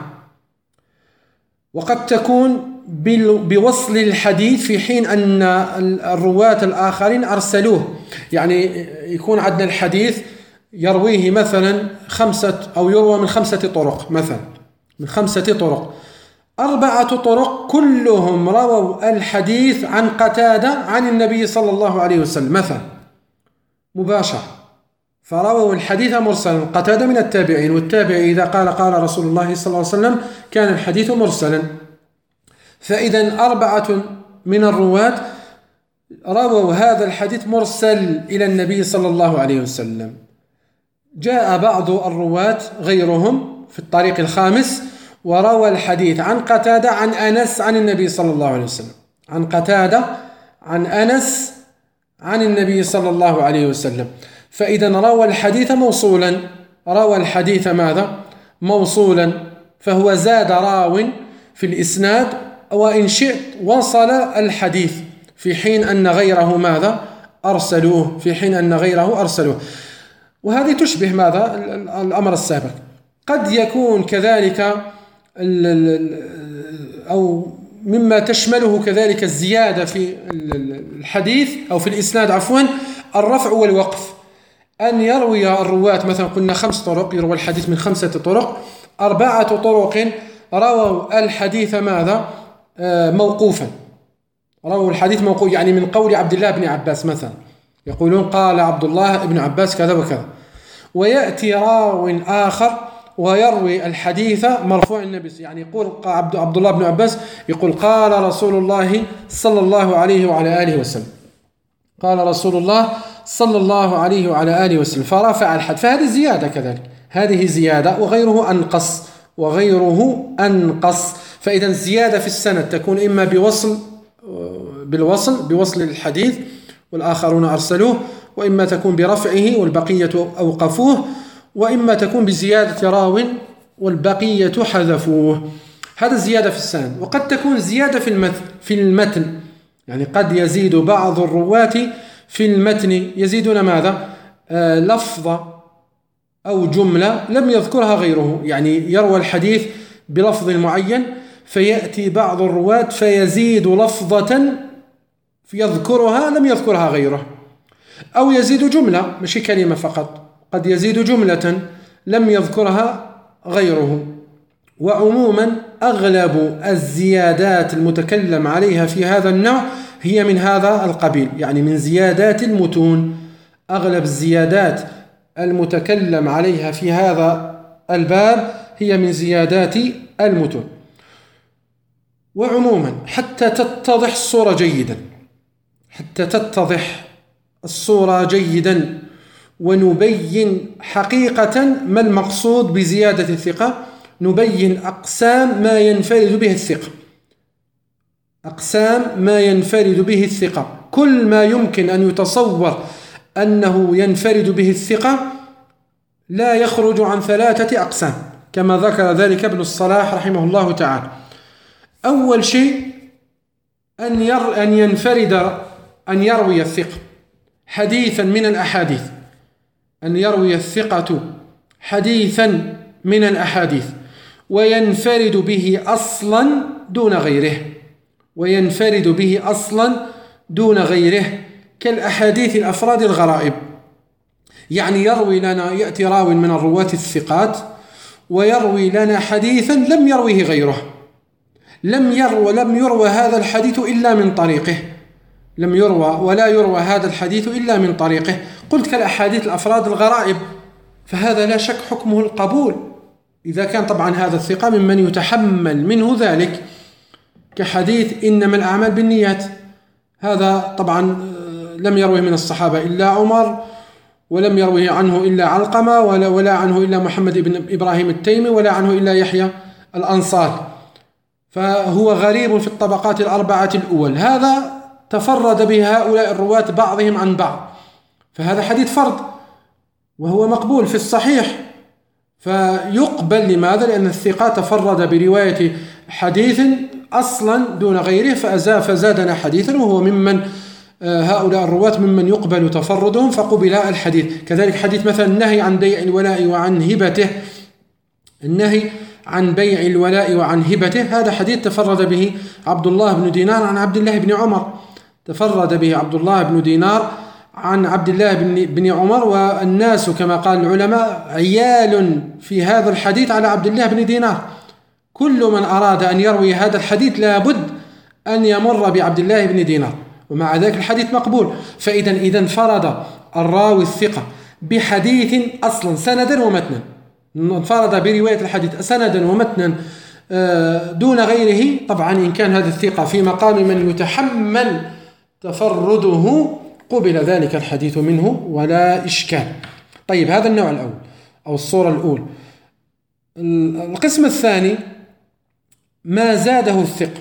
وقد تكون بوصل الحديث في حين أن الرواة الآخرين أرسلوه. يعني يكون عندنا الحديث يرويه مثلا خمسة أو يروى من خمسة طرق، مثلا من خمسة طرق، أربعة طرق كلهم رووا الحديث عن قتادة عن النبي صلى الله عليه وسلم مثلا مباشر، فرووا الحديث مرسلا، قتادة من التابعين، والتابعي إذا قال قال رسول الله صلى الله عليه وسلم كان الحديث مرسلا. فإذا أربعة من الرواة رووا هذا الحديث مرسل إلى النبي صلى الله عليه وسلم. جاء بعض الرواة غيرهم في الطريق الخامس وروى الحديث عن قتادة عن أنس عن النبي صلى الله عليه وسلم، عن قتادة عن أنس عن النبي صلى الله عليه وسلم. فإذا روى الحديث موصولا، روى الحديث ماذا؟ موصولا، فهو زاد راو في الإسناد، وإن شئت وصل الحديث في حين أن غيره ماذا؟ أرسلوه، في حين أن غيره أرسلوه. وهذه تشبه ماذا؟ الأمر السابق. قد يكون كذلك أو مما تشمله كذلك الزيادة في الحديث أو في الإسناد عفوا الرفع والوقف، أن يروي الرواة مثلا قلنا خمس طرق، يروى الحديث من خمسة طرق، أربعة طرق رووا الحديث ماذا؟ آه موقوفا، رووا الحديث موقوف، يعني من قول عبد الله بن عباس مثلا، يقولون قال عبد الله بن عباس كذا وكذا، ويأتي راو آخر ويروي الحديث مرفوع النبي، يعني يقول عبد, عبد الله بن عباس يقول قال رسول الله صلى الله عليه وعلى آله وسلم، قال رسول الله صلى الله عليه وعلى آله وسلم، فرفع الحد. فهذه زيادة كذلك، هذه زيادة، وغيره أنقص وغيره أنقص. فإذا الزيادة في السند تكون إما بوصل بالوصل بوصل الحديث والآخرون أرسلوه، وإما تكون برفعه والبقية أوقفوه، وإما تكون بزيادة راو والبقية حذفوه. هذا زيادة في السند. وقد تكون زيادة في المتن في المتن يعني قد يزيد بعض الرواة في المتن، يزيدون ماذا؟ آه لفظة أو جملة لم يذكرها غيره، يعني يروى الحديث بلفظ معين فيأتي بعض الرواة فيزيد لفظة يذكرها لم يذكرها غيره، أو يزيد جملة مش كلمة فقط، قد يزيد جملة لم يذكرها غيره. وعموما أغلب الزيادات المتكلم عليها في هذا النوع هي من هذا القبيل، يعني من زيادات المتون. أغلب الزيادات المتكلم عليها في هذا الباب هي من زيادات المتون. وعموما حتى تتضح الصورة جيدا حتى تتضح الصورة جيدا ونبين حقيقة ما المقصود بزيادة الثقة، نبين أقسام ما ينفرد به الثقة أقسام ما ينفرد به الثقة كل ما يمكن أن يتصور أنه ينفرد به الثقة لا يخرج عن ثلاثة أقسام كما ذكر ذلك ابن الصلاح رحمه الله تعالى. أول شيء أن, ير أن ينفرد أن يروي الثقة حديثا من الأحاديث أن يروي الثقة حديثا من الأحاديث وينفرد به أصلا دون غيره وينفرد به أصلا دون غيره كالأحاديث الأفراد الغرائب. يعني يروي لنا يأتي راو من الرواة الثقات ويروي لنا حديثا لم يرويه غيره لم يروى لم يروى هذا الحديث إلا من طريقه لم يروى ولا يروى هذا الحديث إلا من طريقه. قلت كالأحاديث الأفراد الغرائب، فهذا لا شك حكمه القبول إذا كان طبعا هذا الثقة ممن يتحمل منه ذلك، كحديث إنما الأعمال بالنيات، هذا طبعا لم يروه من الصحابة إلا عمر ولم يروه عنه إلا علقمة ولا, ولا عنه إلا محمد بن إبراهيم التيمي ولا عنه إلا يحيى الأنصار، فهو غريب في الطبقات الأربعة الأول. هذا تفرد به هؤلاء الرواة بعضهم عن بعض، فهذا حديث فرد وهو مقبول في الصحيح فيقبل. لماذا؟ لأن الثقة تفرد برواية حديث أصلا دون غيره فزادنا حديثا، وهو ممن هؤلاء الرواة ممن يقبل تفردهم فقبل الحديث. كذلك حديث مثلا النهي عن بيع الولاء وعن هبته النهي عن بيع الولاء وعن هبته هذا حديث تفرد به عبد الله بن دينار عن عبد الله بن عمر تفرد به عبد الله بن دينار عن عبد الله بن عمر، والناس كما قال العلماء عيال في هذا الحديث على عبد الله بن دينار. كل من أراد أن يروي هذا الحديث لابد أن يمر بعبد الله بن دينار، ومع ذلك الحديث مقبول. فإذا إذا انفرد الراوي الثقة بحديث أصلا سندا ومتنا، انفرد برواية الحديث سندا ومتنا دون غيره، طبعا إن كان هذا الثقة في مقام من يتحمل تفرده قبل ذلك الحديث منه ولا إشكال. طيب، هذا النوع الأول أو الصورة الأولى. القسم الثاني ما زاده الثقة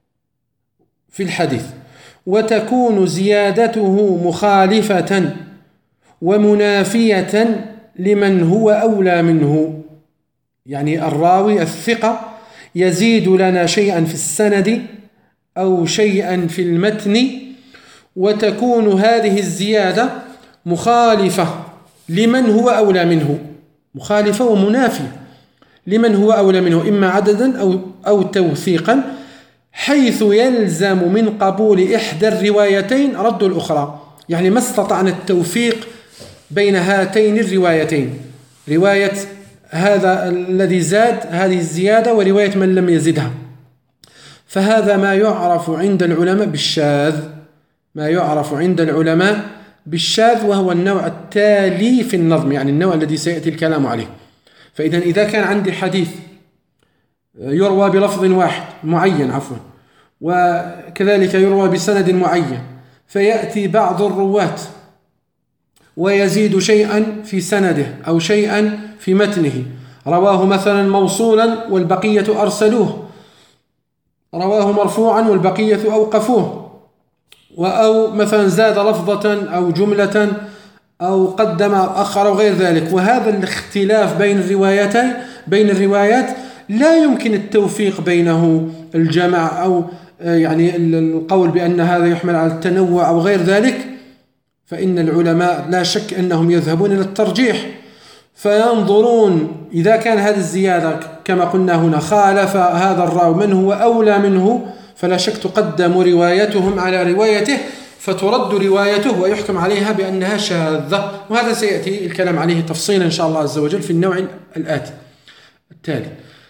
في الحديث وتكون زيادته مخالفة ومنافية لمن هو أولى منه. يعني الراوي الثقة يزيد لنا شيئا في السند أو شيئا في المتن، وتكون هذه الزيادة مخالفة لمن هو أولى منه، مخالفة ومنافية لمن هو أولى منه، إما عددا أو, أو توثيقا، حيث يلزم من قبول إحدى الروايتين رد الأخرى. يعني ما استطعنا التوفيق بين هاتين الروايتين، رواية هذا الذي زاد هذه الزيادة ورواية من لم يزدها، فهذا ما يعرف عند العلماء بالشاذ ما يعرف عند العلماء بالشاذ وهو النوع التالي في النظم، يعني النوع الذي سيأتي الكلام عليه. فإذا إذا كان عندي حديث يروى بلفظ واحد معين عفوا وكذلك يروى بسند معين، فيأتي بعض الرواة ويزيد شيئا في سنده أو شيئا في متنه، رواه مثلا موصولا والبقية أرسلوه، رواه مرفوعا والبقية أوقفوه، أو مثلا زاد لفظة أو جملة أو قدم أو أخر وغير ذلك. وهذا الاختلاف بين الروايتين بين الروايات لا يمكن التوفيق بينه الجمع أو يعني القول بأن هذا يحمل على التنوع أو غير ذلك، فإن العلماء لا شك أنهم يذهبون إلى الترجيح، فينظرون إذا كان هذه الزيادة كما قلنا هنا خالف هذا الراوي من هو أولى منه، فلا شك تقدم روايتهم على روايته فترد روايته ويحكم عليها بأنها شاذة. وهذا سيأتي الكلام عليه تفصيلا إن شاء الله عز وجل في النوع الآتي التالي.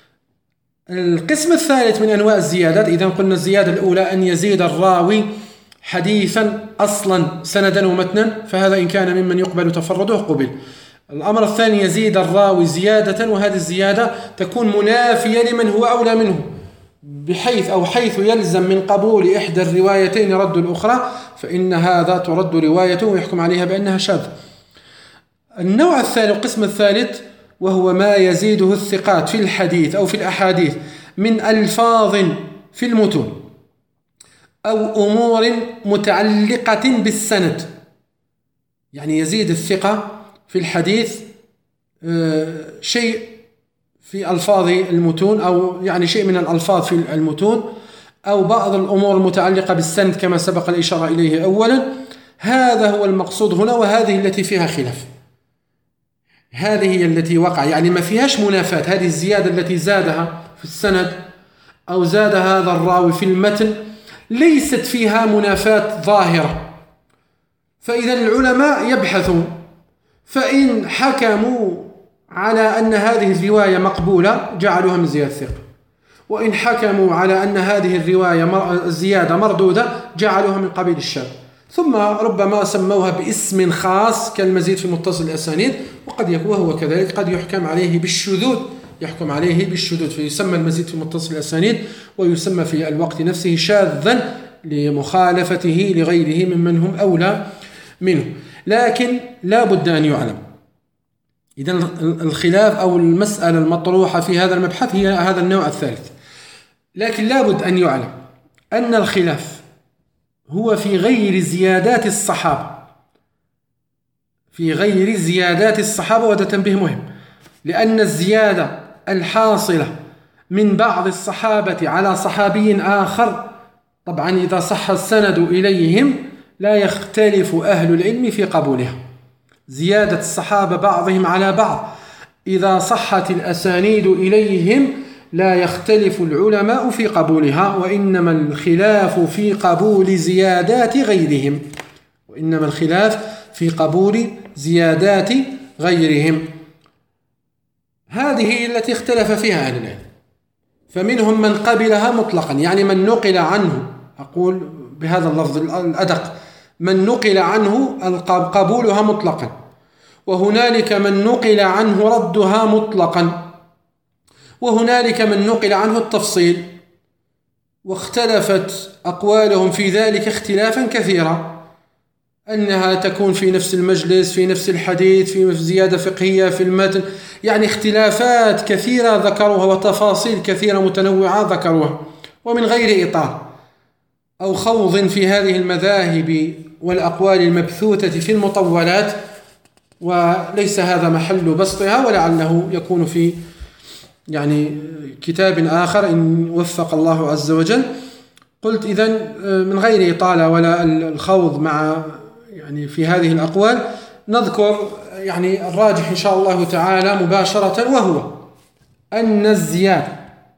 القسم الثالث من أنواع الزيادات، إذا قلنا الزيادة الأولى أن يزيد الراوي حديثا أصلا سندا ومتنا، فهذا إن كان ممن يقبل تفرده قبل. الأمر الثاني يزيد الراوي زيادة، وهذه الزيادة تكون منافية لمن هو أولى منه، بحيث أو حيث يلزم من قبول إحدى الروايتين رد الأخرى، فإن هذا ترد روايته ويحكم عليها بأنها شاذة. النوع الثاني القسم الثالث وهو ما يزيده الثقات في الحديث أو في الأحاديث من ألفاظ في المتون أو أمور متعلقة بالسند. يعني يزيد الثقة في الحديث شيء في ألفاظ المتون، أو يعني شيء من الألفاظ في المتون، أو بعض الأمور المتعلقة بالسند كما سبق الإشارة إليه أولا. هذا هو المقصود هنا، وهذه التي فيها خلاف، هذه هي التي وقع، يعني ما فيهاش منافاة. هذه الزيادة التي زادها في السند أو زاد هذا الراوي في المتن ليست فيها منافاة ظاهرة، فإذا العلماء يبحثون، فإن حكموا على أن هذه الرواية مقبولة جعلوها من زيادة الثقة، وإن حكموا على أن هذه الرواية الزيادة مردودة جعلوها من قبيل الشاذ. ثم ربما سموها باسم خاص كالمزيد في متصل الأسانيد، وقد يكون وهو كذلك قد يحكم عليه بالشذوذ، يحكم عليه بالشذوذ فيسمى المزيد في متصل الأسانيد، ويسمى في الوقت نفسه شاذا لمخالفته لغيره ممن هم أولى منه. لكن لا بد أن يعلم، إذا الخلاف أو المسألة المطروحة في هذا المبحث هي هذا النوع الثالث، لكن لا بد أن يعلم أن الخلاف هو في غير زيادات الصحابة، في غير زيادات الصحابة، وهذا تنبيه مهم، لأن الزيادة الحاصلة من بعض الصحابة على صحابي آخر طبعا إذا صح السند إليهم لا يختلف أهل العلم في قبولها. زيادة الصحابة بعضهم على بعض إذا صحت الأسانيد إليهم لا يختلف العلماء في قبولها، وإنما الخلاف في قبول زيادات غيرهم، وإنما الخلاف في قبول زيادات غيرهم. هذه التي اختلف فيها أهل العلم، فمنهم من قبلها مطلقا، يعني من نقل عنه، أقول بهذا اللفظ الأدق، من نقل عنه قبولها مطلقا، وهنالك من نقل عنه ردها مطلقا، وهنالك من نقل عنه التفصيل، واختلفت أقوالهم في ذلك اختلافا كثيرا، أنها تكون في نفس المجلس، في نفس الحديث، في زيادة فقهية في المتن، يعني اختلافات كثيرة ذكروها وتفاصيل كثيرة متنوعة ذكروها، ومن غير إطار أو خوض في هذه المذاهب والأقوال المبثوثة في المطولات، وليس هذا محل بسطها، ولعله يكون في يعني كتاب آخر إن وفق الله عز وجل. قلت إذن من غير إطالة ولا الخوض مع يعني في هذه الأقوال، نذكر يعني الراجح إن شاء الله تعالى مباشرة، وهو أن الزيادة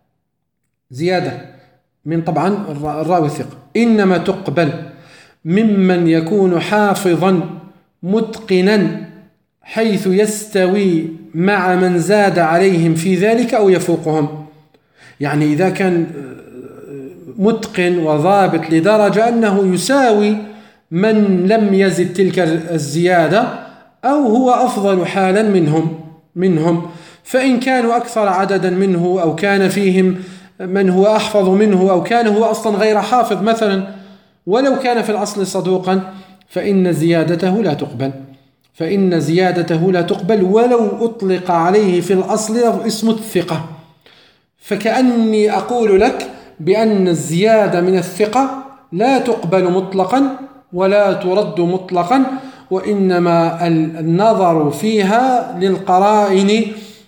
زيادة من طبعا الراوي الثقة إنما تقبل ممن يكون حافظا متقنا حيث يستوي مع من زاد عليهم في ذلك أو يفوقهم. يعني إذا كان متقن وضابط لدرجة أنه يساوي من لم يزد تلك الزيادة أو هو أفضل حالا منهم منهم فإن كانوا أكثر عددا منه، أو كان فيهم من هو أحفظ منه، أو كان هو أصلا غير حافظ مثلا، ولو كان في الأصل صدوقا، فإن زيادته لا تقبل فإن زيادته لا تقبل ولو أطلق عليه في الأصل اسم الثقة. فكأني أقول لك بأن الزيادة من الثقة لا تقبل مطلقا ولا ترد مطلقا، وإنما النظر فيها للقرائن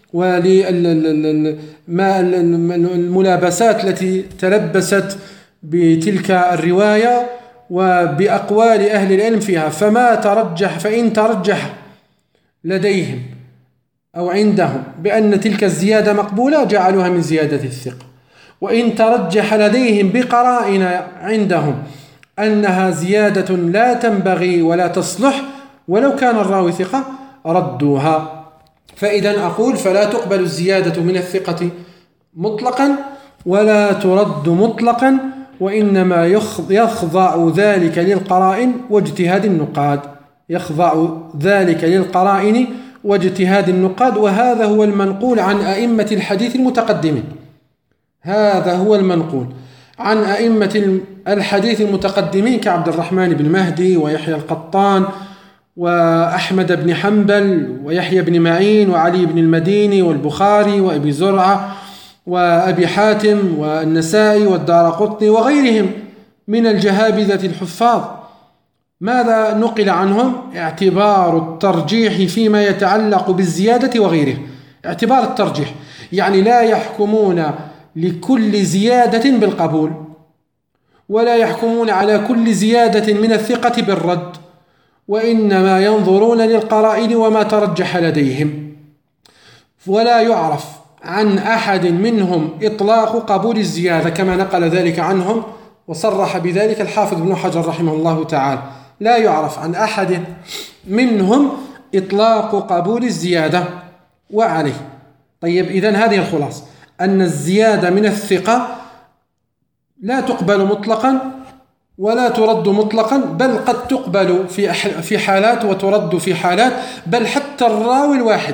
وللملابسات التي تلبست بتلك الرواية وبأقوال أهل العلم فيها. فما ترجح فإن ترجح لديهم أو عندهم بأن تلك الزيادة مقبولة جعلوها من زيادة الثقة، وإن ترجح لديهم بقرائن عندهم أنها زيادة لا تنبغي ولا تصلح ولو كان الراوي ثقة ردوها. فإذا أقول فلا تقبل الزيادة من الثقة مطلقا ولا ترد مطلقا، وإنما يخضع ذلك للقرائن واجتهاد النقاد يخضع ذلك للقرائن واجتهاد النقاد، وهذا هو المنقول عن أئمة الحديث المتقدمين. هذا هو المنقول عن أئمة الحديث المتقدمين كعبد الرحمن بن مهدي ويحيى القطان وأحمد بن حنبل ويحيى بن معين وعلي بن المديني والبخاري وأبي زرعة وأبي حاتم والنسائي والدارقطني وغيرهم من الجهابذة الحفاظ. ماذا نقل عنهم؟ اعتبار الترجيح فيما يتعلق بالزيادة وغيره. اعتبار الترجيح يعني لا يحكمون لكل زيادة بالقبول، ولا يحكمون على كل زيادة من الثقة بالرد، وإنما ينظرون للقرائن وما ترجح لديهم. ولا يعرف عن أحد منهم إطلاق قبول الزيادة كما نقل ذلك عنهم وصرح بذلك الحافظ ابن حجر رحمه الله تعالى. لا يعرف عن أحد منهم إطلاق قبول الزيادة وعليه. طيب، إذن هذه الخلاصة، أن الزيادة من الثقة لا تقبل مطلقا ولا ترد مطلقا، بل قد تقبل في في حالات وترد في حالات، بل حتى الراوي الواحد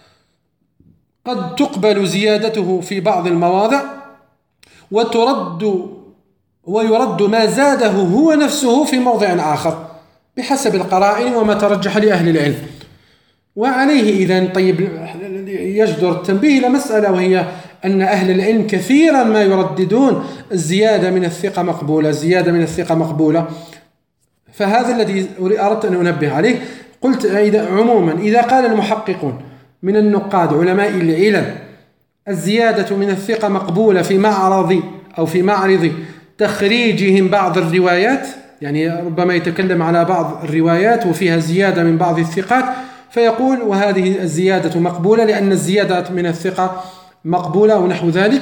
قد تقبل زيادته في بعض المواضع وترد ويرد ما زاده هو نفسه في موضع آخر بحسب القرائن وما ترجح لأهل العلم. وعليه إذن طيب يجدر التنبيه إلى مسألة، وهي أن أهل العلم كثيرا ما يرددون الزيادة من الثقة مقبولة، الزيادة من الثقة مقبولة. فهذا الذي أردت أن أنبه عليه. قلت عموما إذا قال المحققون من النقاد علماء العلل الزيادة من الثقة مقبولة في معرض أو في معرض تخريجهم بعض الروايات، يعني ربما يتكلم على بعض الروايات وفيها زيادة من بعض الثقات، فيقول وهذه الزيادة مقبولة لأن الزيادة من الثقة مقبولة ونحو ذلك.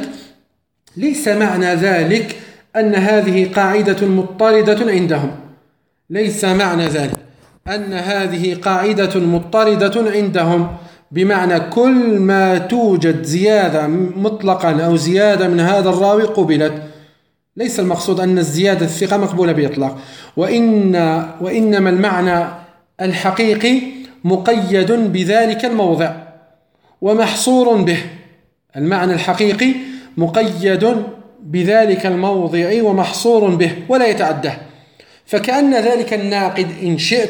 ليس معنى ذلك أن هذه قاعدة مضطردة عندهم، ليس معنى ذلك أن هذه قاعدة مضطردة عندهم بمعنى كل ما توجد زيادة مطلقا أو زيادة من هذا الراوي قبلت. ليس المقصود أن الزيادة الثقة مقبولة بإطلاق، وإن وإنما المعنى الحقيقي مقيد بذلك الموضع ومحصور به. المعنى الحقيقي مقيد بذلك الموضع ومحصور به ولا يتعداه. فكأن ذلك الناقد إن شئت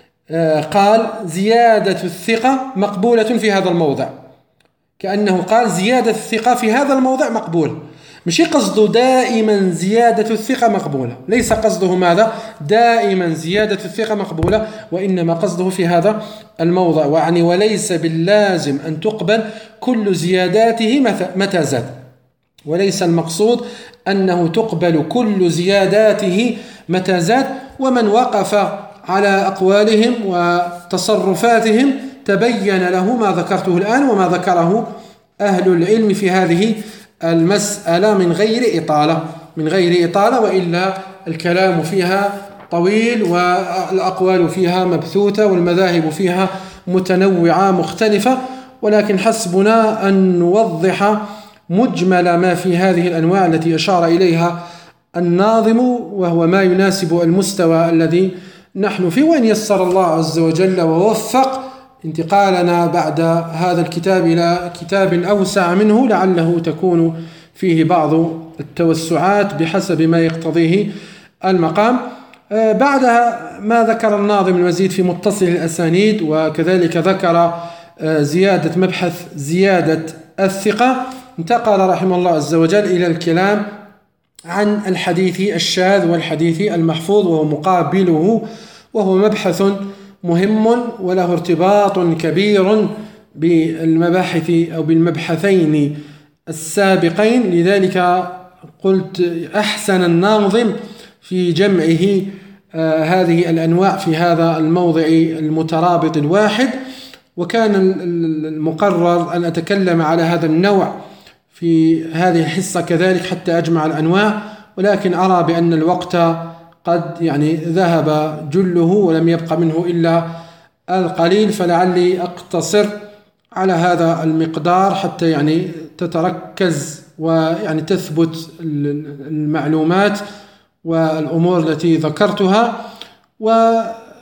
قال زيادة الثقة مقبولة في هذا الموضع، كأنه قال زيادة الثقة في هذا الموضع مقبول، مش قصده دائما زيادة الثقة مقبولة، ليس قصده ماذا؟ دائما زيادة الثقة مقبولة، وإنما قصده في هذا الموضع. وعني وليس باللازم أن تقبل كل زياداته متى زاد، وليس المقصود أنه تقبل كل زياداته متى زاد. ومن وقف على أقوالهم وتصرفاتهم تبين له ما ذكرته الآن وما ذكره أهل العلم في هذه المسألة من غير إطالة من غير إطالة وإلا الكلام فيها طويل والأقوال فيها مبثوثة والمذاهب فيها متنوعة مختلفة، ولكن حسبنا أن نوضح مجمل ما في هذه الأنواع التي أشار إليها الناظم، وهو ما يناسب المستوى الذي نحن فيه. وإن يسر الله عز وجل ووفق انتقالنا بعد هذا الكتاب إلى كتاب أوسع منه لعله تكون فيه بعض التوسعات بحسب ما يقتضيه المقام. بعدها ما ذكر الناظم المزيد في متصل الأسانيد، وكذلك ذكر زيادة مبحث زيادة الثقة. انتقل رحمه الله عز وجل إلى الكلام عن الحديث الشاذ والحديث المحفوظ وهو مقابله، وهو مبحث مهم وله ارتباط كبير بالمباحث أو بالمبحثين السابقين. لذلك قلت أحسن الناظم في جمعه آه هذه الأنواع في هذا الموضع المترابط الواحد. وكان المقرر أن أتكلم على هذا النوع في هذه الحصة كذلك حتى أجمع الأنواع، ولكن أرى بأن الوقت قد يعني ذهب جله ولم يبقى منه إلا القليل، فلعلي أقتصر على هذا المقدار حتى يعني تتركز ويعني تثبت المعلومات والأمور التي ذكرتها.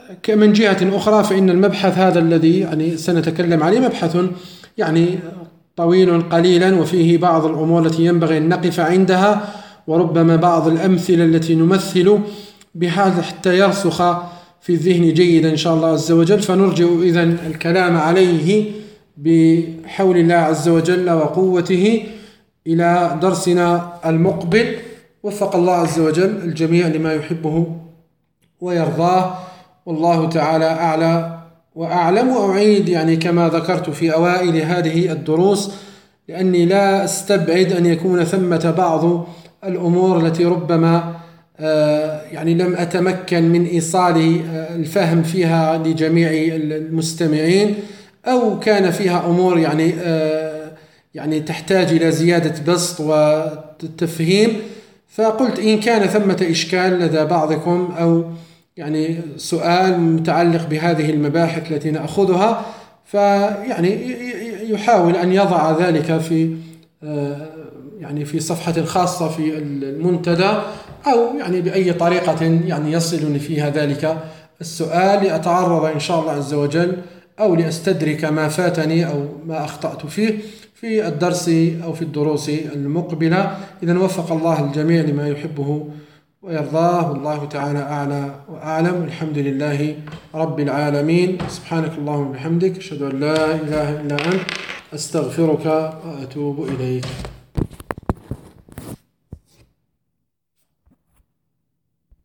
ومن جهة أخرى فإن المبحث هذا الذي يعني سنتكلم عليه مبحث يعني طويل قليلا، وفيه بعض الأمور التي ينبغي أن نقف عندها، وربما بعض الأمثلة التي نمثل بهذا حتى يرسخ في الذهن جيدا إن شاء الله عز وجل. فنرجع إذن الكلام عليه بحول الله عز وجل وقوته إلى درسنا المقبل. وفق الله عز وجل الجميع لما يحبه ويرضاه، والله تعالى أعلى وأعلم. وأعيد يعني كما ذكرت في أوائل هذه الدروس، لأني لا أستبعد أن يكون ثمة بعض الأمور التي ربما يعني لم أتمكن من إيصال الفهم فيها لجميع المستمعين، أو كان فيها أمور يعني يعني تحتاج إلى زيادة بسط وتفهيم. فقلت إن كان ثمة إشكال لدى بعضكم أو يعني سؤال متعلق بهذه المباحث التي نأخذها، فيعني يحاول أن يضع ذلك في يعني في صفحة خاصة في المنتدى، أو يعني بأي طريقة يعني يصلني فيها ذلك السؤال لأتعرض إن شاء الله عز وجل، أو لأستدرك ما فاتني أو ما أخطأت فيه في الدرس أو في الدروس المقبلة. إذن وفق الله الجميع لما يحبه ويرضاه، والله تعالى أعلى وأعلم. الحمد لله رب العالمين. سبحانك اللهم وبحمدك، أشهد أن لا إله إلا أنت، أستغفرك وأتوب إليك.